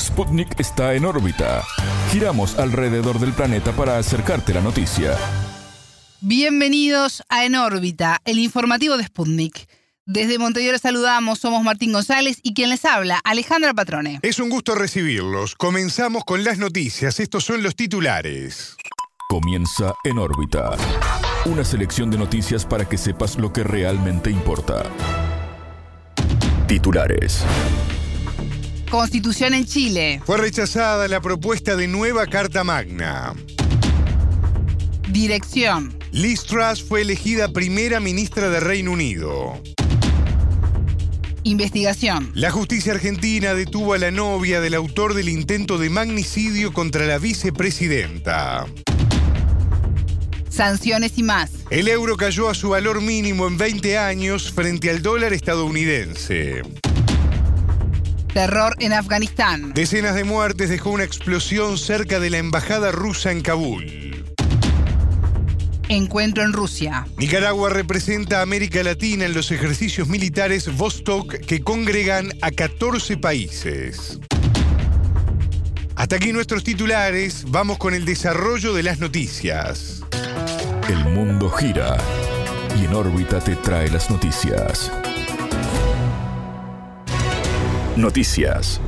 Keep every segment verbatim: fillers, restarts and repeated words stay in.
Sputnik está en órbita. Giramos alrededor del planeta para acercarte la noticia. Bienvenidos a En órbita, el informativo de Sputnik. Desde Montevideo les saludamos, somos Martín González y quien les habla, Alejandra Patrone. Es un gusto recibirlos. Comenzamos con las noticias. Estos son los titulares. Comienza En órbita. Una selección de noticias para que sepas lo que realmente importa. Titulares. Constitución en Chile. Fue rechazada la propuesta de nueva Carta Magna. Dirección. Liz Truss fue elegida primera ministra de Reino Unido. Investigación. La justicia argentina detuvo a la novia del autor del intento de magnicidio contra la vicepresidenta. Sanciones y más. El euro cayó a su valor mínimo en veinte años frente al dólar estadounidense. Terror en Afganistán. Decenas de muertes dejó una explosión cerca de la embajada rusa en Kabul. Encuentro en Rusia. Nicaragua representa a América Latina en los ejercicios militares Vostok que congregan a catorce países. Hasta aquí nuestros titulares. Vamos con el desarrollo de las noticias. El mundo gira y En órbita te trae las noticias. Noticias.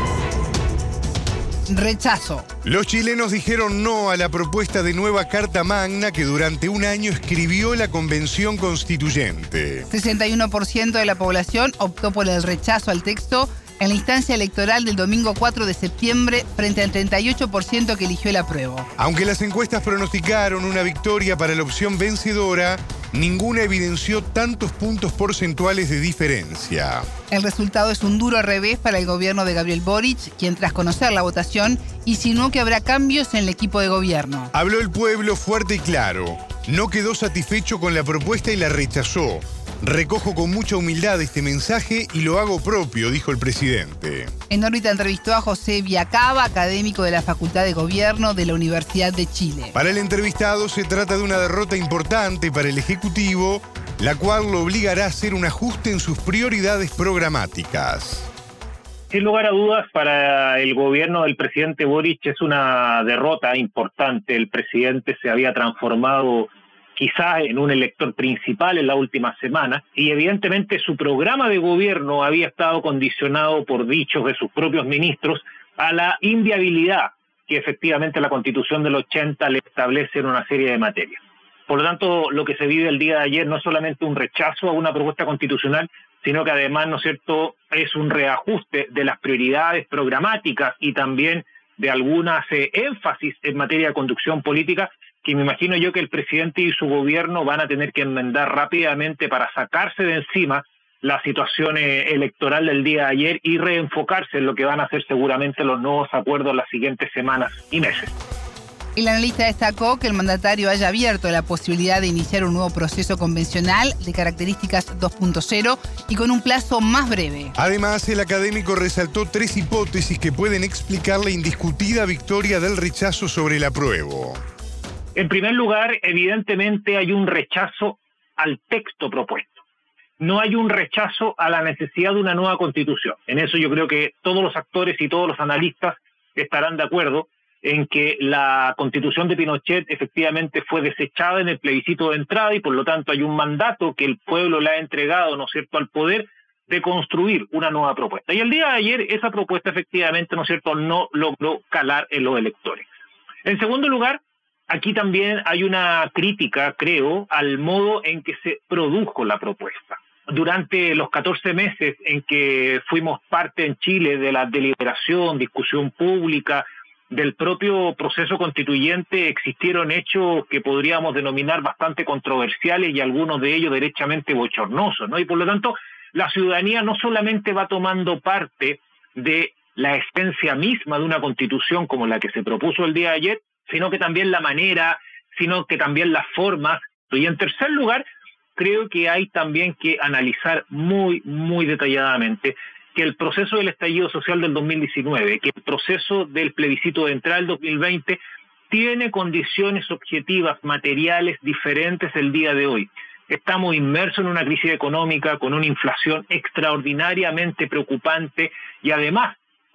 Rechazo. Los chilenos dijeron no a la propuesta de nueva Carta Magna que durante un año escribió la Convención Constituyente. sesenta y uno por ciento de la población optó por el rechazo al texto en la instancia electoral del domingo cuatro de septiembre frente al treinta y ocho por ciento que eligió el apruebo. Aunque las encuestas pronosticaron una victoria para la opción vencedora, ninguna evidenció tantos puntos porcentuales de diferencia. El resultado es un duro revés para el gobierno de Gabriel Boric, quien tras conocer la votación insinuó que habrá cambios en el equipo de gobierno. Habló el pueblo fuerte y claro. No quedó satisfecho con la propuesta y la rechazó. Recojo con mucha humildad este mensaje y lo hago propio, dijo el presidente. En órbita entrevistó a José Viacaba, académico de la Facultad de Gobierno de la Universidad de Chile. Para el entrevistado se trata de una derrota importante para el Ejecutivo, la cual lo obligará a hacer un ajuste en sus prioridades programáticas. Sin lugar a dudas, para el gobierno del presidente Boric es una derrota importante. El presidente se había transformado quizás en un elector principal en la última semana, y evidentemente su programa de gobierno había estado condicionado por dichos de sus propios ministros a la inviabilidad que efectivamente la Constitución del ochenta le establece en una serie de materias. Por lo tanto, lo que se vive el día de ayer no es solamente un rechazo a una propuesta constitucional, sino que además, ¿no es cierto?, es un reajuste de las prioridades programáticas y también de algunas eh, énfasis en materia de conducción política, que me imagino yo que el presidente y su gobierno van a tener que enmendar rápidamente para sacarse de encima la situación eh, electoral del día de ayer y reenfocarse en lo que van a ser seguramente los nuevos acuerdos las siguientes semanas y meses. El analista destacó que el mandatario haya abierto la posibilidad de iniciar un nuevo proceso convencional de características dos punto cero y con un plazo más breve. Además, el académico resaltó tres hipótesis que pueden explicar la indiscutida victoria del rechazo sobre el apruebo. En primer lugar, evidentemente hay un rechazo al texto propuesto. No hay un rechazo a la necesidad de una nueva constitución. En eso yo creo que todos los actores y todos los analistas estarán de acuerdo en que la constitución de Pinochet efectivamente fue desechada en el plebiscito de entrada y por lo tanto hay un mandato que el pueblo le ha entregado, ¿no es cierto?, al poder de construir una nueva propuesta. Y el día de ayer esa propuesta efectivamente, ¿no es cierto?, no logró calar en los electores. En segundo lugar, aquí también hay una crítica, creo, al modo en que se produjo la propuesta. Durante los catorce meses en que fuimos parte en Chile de la deliberación, discusión pública, del propio proceso constituyente, existieron hechos que podríamos denominar bastante controversiales y algunos de ellos derechamente bochornosos, ¿no? Y por lo tanto, la ciudadanía no solamente va tomando parte de la esencia misma de una constitución como la que se propuso el día de ayer, sino que también la manera, sino que también las formas. Y en tercer lugar, creo que hay también que analizar muy, muy detalladamente que el proceso del estallido social del dos mil diecinueve, que el proceso del plebiscito de entrada del dos mil veinte tiene condiciones objetivas, materiales diferentes el día de hoy. Estamos inmersos en una crisis económica con una inflación extraordinariamente preocupante y además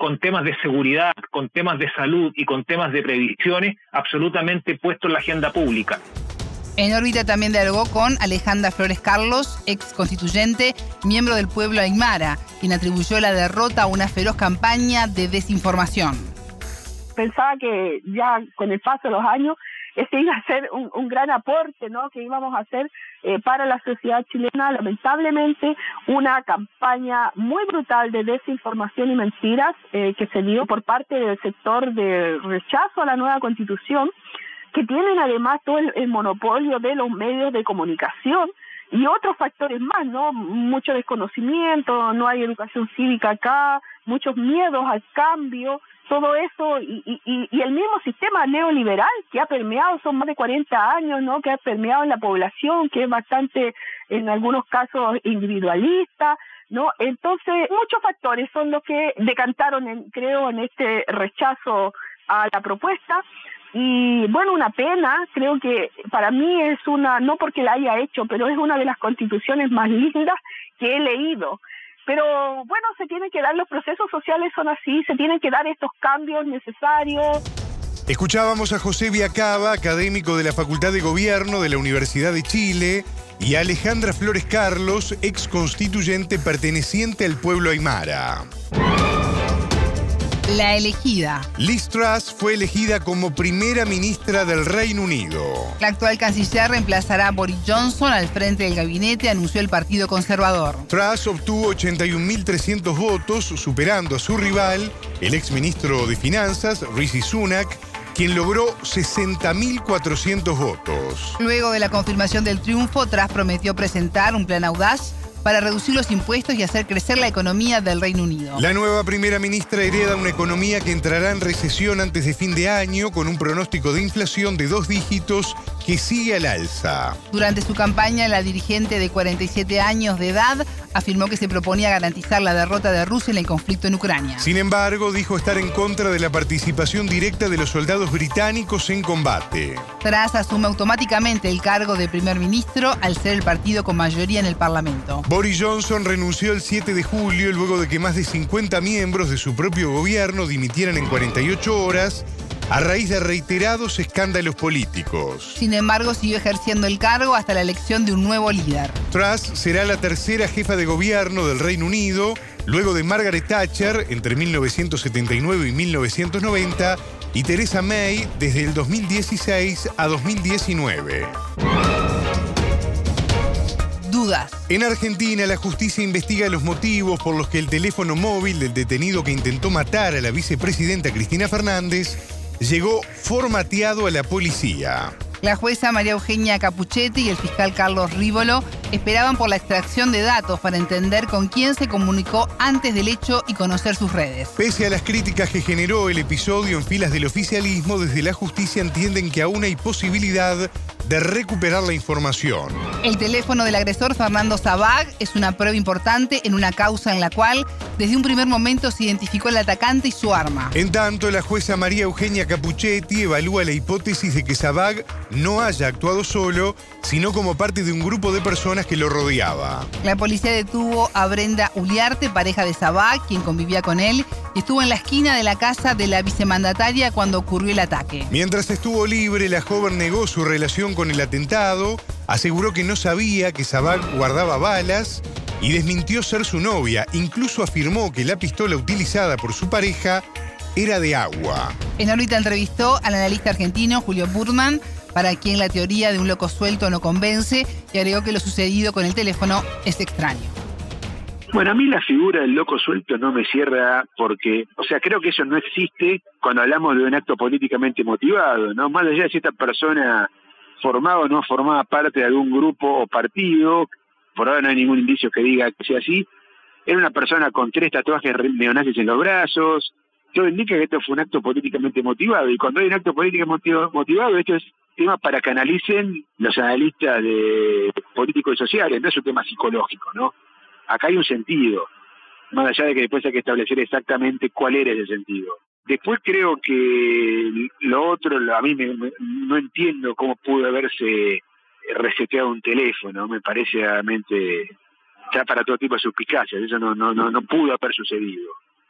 con temas de seguridad, con temas de salud y con temas de previsiones absolutamente puestos en la agenda pública. En órbita también dialogó con Alejandra Flores Carlos, ex constituyente, miembro del pueblo aymara, quien atribuyó la derrota a una feroz campaña de desinformación. Pensaba que ya con el paso de los años este iba a ser un, un gran aporte, ¿no?, que íbamos a hacer eh, para la sociedad chilena. Lamentablemente, una campaña muy brutal de desinformación y mentiras eh, que se dio por parte del sector de rechazo a la nueva Constitución, que tienen además todo el, el monopolio de los medios de comunicación y otros factores más, ¿no? Mucho desconocimiento, no hay educación cívica acá, muchos miedos al cambio, todo eso y, y, y el mismo sistema neoliberal que ha permeado, son más de cuarenta años, ¿no?, que ha permeado en la población, que es bastante, en algunos casos, individualista, ¿no? Entonces, muchos factores son los que decantaron, en, creo, en este rechazo a la propuesta. Y bueno, una pena, creo que para mí es una, no porque la haya hecho, pero es una de las constituciones más lindas que he leído. Pero bueno, se tienen que dar, los procesos sociales son así, se tienen que dar estos cambios necesarios. Escuchábamos a José Viacaba, académico de la Facultad de Gobierno de la Universidad de Chile, y a Alejandra Flores Carlos, ex constituyente perteneciente al pueblo aymara. La elegida. Liz Truss fue elegida como primera ministra del Reino Unido. La actual canciller reemplazará a Boris Johnson al frente del gabinete, anunció el Partido Conservador. Truss obtuvo ochenta y un mil trescientos votos, superando a su rival, el exministro de Finanzas, Rishi Sunak, quien logró sesenta mil cuatrocientos votos. Luego de la confirmación del triunfo, Truss prometió presentar un plan audaz para reducir los impuestos y hacer crecer la economía del Reino Unido. La nueva primera ministra hereda una economía que entrará en recesión antes de fin de año, con un pronóstico de inflación de dos dígitos que sigue al alza. Durante su campaña, la dirigente de cuarenta y siete años de edad afirmó que se proponía garantizar la derrota de Rusia en el conflicto en Ucrania. Sin embargo, dijo estar en contra de la participación directa de los soldados británicos en combate. Truss asume automáticamente el cargo de primer ministro al ser el partido con mayoría en el Parlamento. Boris Johnson renunció el siete de julio luego de que más de cincuenta miembros de su propio gobierno dimitieran en cuarenta y ocho horas a raíz de reiterados escándalos políticos. Sin embargo, siguió ejerciendo el cargo hasta la elección de un nuevo líder. Truss será la tercera jefa de gobierno del Reino Unido, luego de Margaret Thatcher entre mil novecientos setenta y nueve y mil novecientos noventa y Theresa May desde el dos mil dieciséis a dos mil diecinueve. Dudas. En Argentina, la justicia investiga los motivos por los que el teléfono móvil del detenido que intentó matar a la vicepresidenta Cristina Fernández llegó formateado a la policía. La jueza María Eugenia Capuchetti y el fiscal Carlos Rívolo esperaban por la extracción de datos para entender con quién se comunicó antes del hecho y conocer sus redes. Pese a las críticas que generó el episodio en filas del oficialismo, desde la justicia entienden que aún hay posibilidad de recuperar la información. El teléfono del agresor Fernando Sabag es una prueba importante en una causa en la cual desde un primer momento se identificó el atacante y su arma. En tanto, la jueza María Eugenia Capuchetti evalúa la hipótesis de que Sabag no haya actuado solo, sino como parte de un grupo de personas que lo rodeaba. La policía detuvo a Brenda Uliarte, pareja de Sabag, quien convivía con él, y estuvo en la esquina de la casa de la vicemandataria cuando ocurrió el ataque. Mientras estuvo libre, la joven negó su relación con el atentado, aseguró que no sabía que Sabag guardaba balas y desmintió ser su novia. Incluso afirmó que la pistola utilizada por su pareja era de agua. En órbita entrevistó al analista argentino Julio Burman, para quien la teoría de un loco suelto no convence, y agregó que lo sucedido con el teléfono es extraño. Bueno, a mí la figura del loco suelto no me cierra porque, o sea, creo que eso no existe cuando hablamos de un acto políticamente motivado, ¿no? Más allá de si esta persona formaba o no formaba parte de algún grupo o partido, por ahora no hay ningún indicio que diga que sea así, era una persona con tres tatuajes neonazis en los brazos, todo indica que esto fue un acto políticamente motivado, y cuando hay un acto políticamente motivado, esto es tema para que analicen los analistas de políticos y sociales, no es un tema psicológico, ¿no? Acá hay un sentido, más allá de que después hay que establecer exactamente cuál era ese sentido. Después creo que lo otro, a mí me, me, no entiendo cómo pudo haberse reseteado un teléfono, me parece realmente ya para todo tipo de suspicacias, eso no, no, no, no pudo haber sucedido.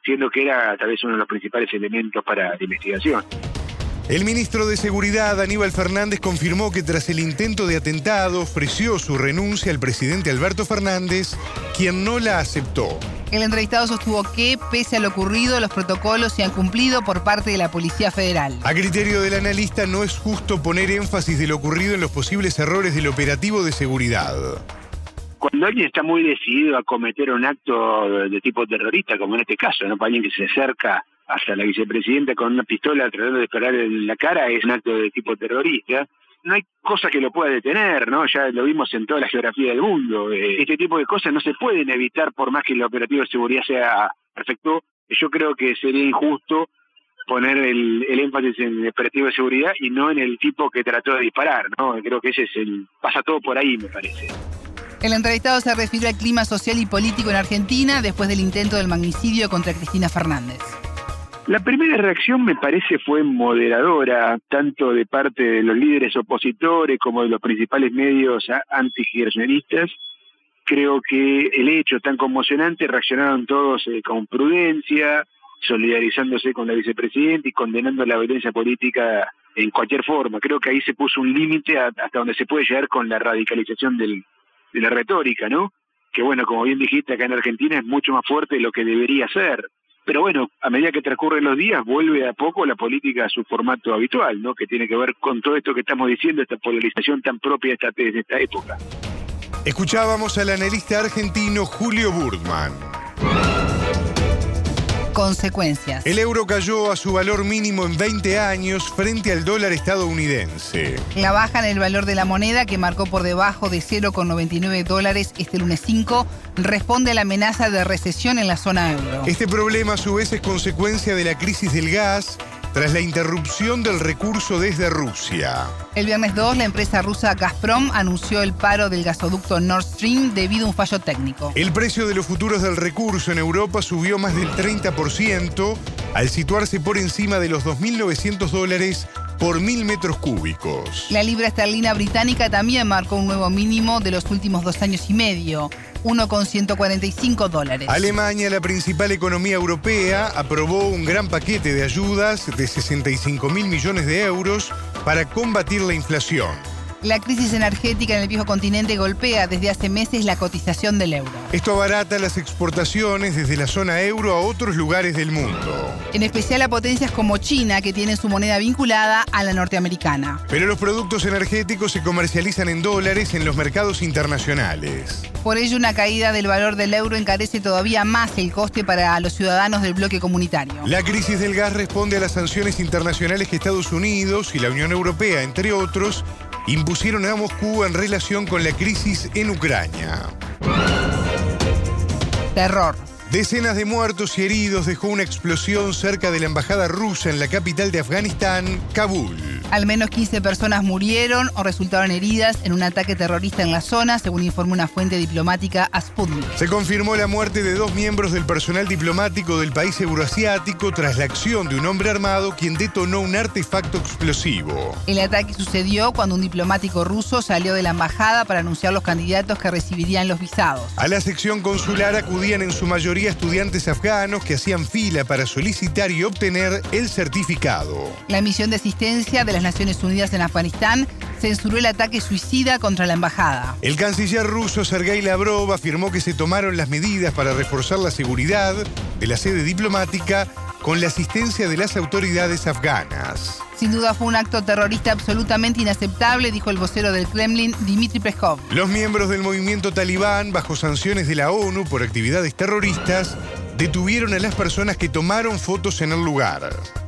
siendo que era tal vez uno de los principales elementos para la investigación. El ministro de Seguridad, Aníbal Fernández, confirmó que tras el intento de atentado ofreció su renuncia al presidente Alberto Fernández, quien no la aceptó. El entrevistado sostuvo que, pese a lo ocurrido, los protocolos se han cumplido por parte de la Policía Federal. A criterio del analista, no es justo poner énfasis de lo ocurrido en los posibles errores del operativo de seguridad. Cuando alguien está muy decidido a cometer un acto de tipo terrorista, como en este caso, ¿no? Para alguien que se acerca hasta la vicepresidenta con una pistola tratando de dispararle en la cara, es un acto de tipo terrorista. No hay cosa que lo pueda detener, ¿no? Ya lo vimos en toda la geografía del mundo. Este tipo de cosas no se pueden evitar por más que el operativo de seguridad sea perfecto. Yo creo que sería injusto poner el, el énfasis en el operativo de seguridad y no en el tipo que trató de disparar, ¿no? Creo que ese es el... pasa todo por ahí, me parece. El entrevistado se refirió al clima social y político en Argentina después del intento del magnicidio contra Cristina Fernández. La primera reacción me parece fue moderadora, tanto de parte de los líderes opositores como de los principales medios antikirchneristas. Creo que el hecho tan conmocionante reaccionaron todos eh, con prudencia, solidarizándose con la vicepresidenta y condenando la violencia política en cualquier forma. Creo que ahí se puso un límite hasta donde se puede llegar con la radicalización del, de la retórica, ¿no? Que bueno, como bien dijiste, acá en Argentina es mucho más fuerte de lo que debería ser. Pero bueno, a medida que transcurren los días, vuelve a poco la política a su formato habitual, ¿no? Que tiene que ver con todo esto que estamos diciendo, esta polarización tan propia de esta, de esta época. Escuchábamos al analista argentino Julio Burdman. Consecuencias. El euro cayó a su valor mínimo en veinte años frente al dólar estadounidense. La baja en el valor de la moneda, que marcó por debajo de cero coma noventa y nueve dólares este lunes cinco, responde a la amenaza de recesión en la zona euro. Este problema a su vez es consecuencia de la crisis del gas tras la interrupción del recurso desde Rusia. El viernes dos, la empresa rusa Gazprom anunció el paro del gasoducto Nord Stream debido a un fallo técnico. El precio de los futuros del recurso en Europa subió más del treinta por ciento al situarse por encima de los dos mil novecientos dólares por mil metros cúbicos. La libra esterlina británica también marcó un nuevo mínimo de los últimos dos años y medio, uno coma ciento cuarenta y cinco dólares. Alemania, la principal economía europea, aprobó un gran paquete de ayudas de sesenta y cinco mil millones de euros para combatir la inflación. La crisis energética en el viejo continente golpea desde hace meses la cotización del euro. Esto abarata las exportaciones desde la zona euro a otros lugares del mundo. En especial a potencias como China, que tienen su moneda vinculada a la norteamericana. Pero los productos energéticos se comercializan en dólares en los mercados internacionales. Por ello, una caída del valor del euro encarece todavía más el coste para los ciudadanos del bloque comunitario. La crisis del gas responde a las sanciones internacionales que Estados Unidos y la Unión Europea, entre otros, impusieron a Moscú en relación con la crisis en Ucrania. Terror. Decenas de muertos y heridos dejó una explosión cerca de la embajada rusa en la capital de Afganistán, Kabul. Al menos quince personas murieron o resultaron heridas en un ataque terrorista en la zona, según informó una fuente diplomática a Sputnik. Se confirmó la muerte de dos miembros del personal diplomático del país euroasiático tras la acción de un hombre armado quien detonó un artefacto explosivo. El ataque sucedió cuando un diplomático ruso salió de la embajada para anunciar los candidatos que recibirían los visados. A la sección consular acudían en su mayoría estudiantes afganos que hacían fila para solicitar y obtener el certificado. La misión de asistencia de las Naciones Unidas en Afganistán censuró el ataque suicida contra la embajada. El canciller ruso Sergei Lavrov afirmó que se tomaron las medidas para reforzar la seguridad de la sede diplomática con la asistencia de las autoridades afganas. Sin duda fue un acto terrorista absolutamente inaceptable, dijo el vocero del Kremlin, Dmitry Peskov. Los miembros del movimiento talibán, bajo sanciones de la ONU por actividades terroristas, detuvieron a las personas que tomaron fotos en el lugar.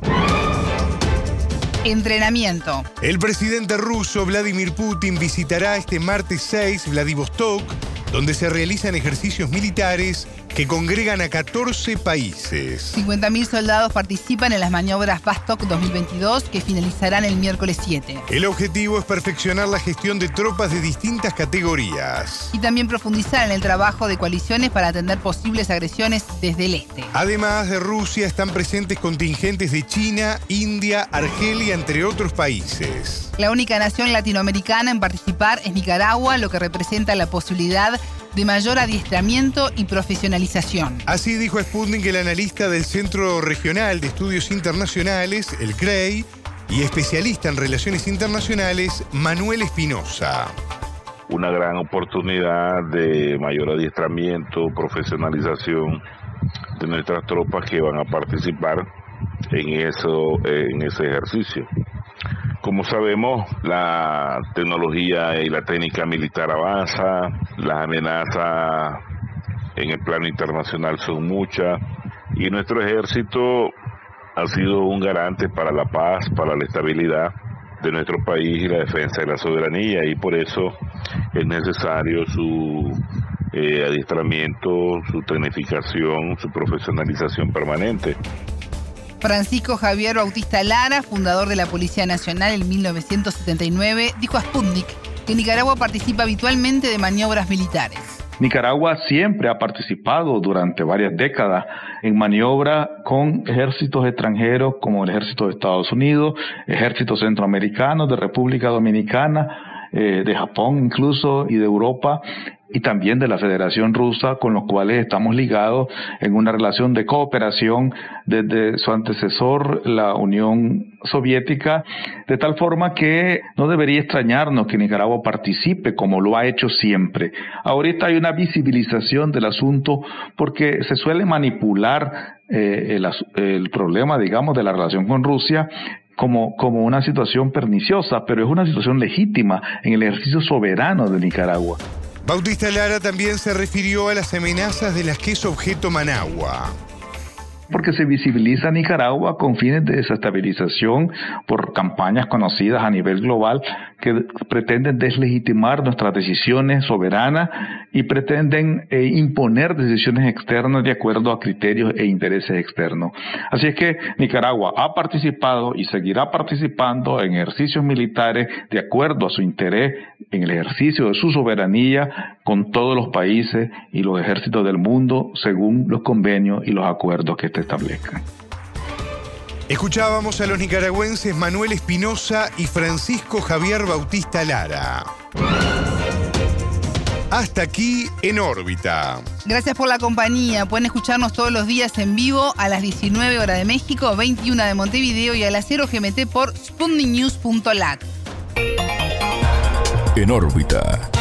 Entrenamiento. El presidente ruso Vladimir Putin visitará este martes seis Vladivostok, donde se realizan ejercicios militares que congregan a catorce países. cincuenta mil soldados participan en las maniobras Vostok dos mil veintidós, que finalizarán el miércoles siete. El objetivo es perfeccionar la gestión de tropas de distintas categorías. Y también profundizar en el trabajo de coaliciones para atender posibles agresiones desde el este. Además de Rusia, están presentes contingentes de China, India, Argelia, entre otros países. La única nación latinoamericana en participar es Nicaragua, lo que representa la posibilidad de mayor adiestramiento y profesionalización. Así dijo a Sputnik el analista del Centro Regional de Estudios Internacionales, el C R E I, y especialista en relaciones internacionales, Manuel Espinosa. Una gran oportunidad de mayor adiestramiento, profesionalización de nuestras tropas que van a participar en eso, en ese ejercicio. Como sabemos, la tecnología y la técnica militar avanza, las amenazas en el plano internacional son muchas y nuestro ejército ha sido un garante para la paz, para la estabilidad de nuestro país y la defensa de la soberanía, y por eso es necesario su eh, adiestramiento, su tecnificación, su profesionalización permanente. Francisco Javier Bautista Lara, fundador de la Policía Nacional en mil novecientos setenta y nueve, dijo a Sputnik que Nicaragua participa habitualmente de maniobras militares. Nicaragua siempre ha participado durante varias décadas en maniobras con ejércitos extranjeros como el ejército de Estados Unidos, ejércitos centroamericanos, de República Dominicana, eh, de Japón incluso y de Europa, y también de la Federación Rusa, con los cuales estamos ligados en una relación de cooperación desde su antecesor, la Unión Soviética, de tal forma que no debería extrañarnos que Nicaragua participe como lo ha hecho siempre. Ahorita hay una visibilización del asunto porque se suele manipular eh, el, el problema, digamos, de la relación con Rusia como, como una situación perniciosa, pero es una situación legítima en el ejercicio soberano de Nicaragua. Bautista Lara también se refirió a las amenazas de las que es objeto Managua. Porque se visibiliza Nicaragua con fines de desestabilización por campañas conocidas a nivel global que pretenden deslegitimar nuestras decisiones soberanas y pretenden eh, imponer decisiones externas de acuerdo a criterios e intereses externos. Así es que Nicaragua ha participado y seguirá participando en ejercicios militares de acuerdo a su interés en el ejercicio de su soberanía con todos los países y los ejércitos del mundo según los convenios y los acuerdos que establezcan. Escuchábamos a los nicaragüenses Manuel Espinosa y Francisco Javier Bautista Lara. Hasta aquí En órbita. Gracias por la compañía. Pueden escucharnos todos los días en vivo a las diecinueve horas de México, veintiuna de Montevideo y a las cero G M T por sputnik news punto lat. En órbita.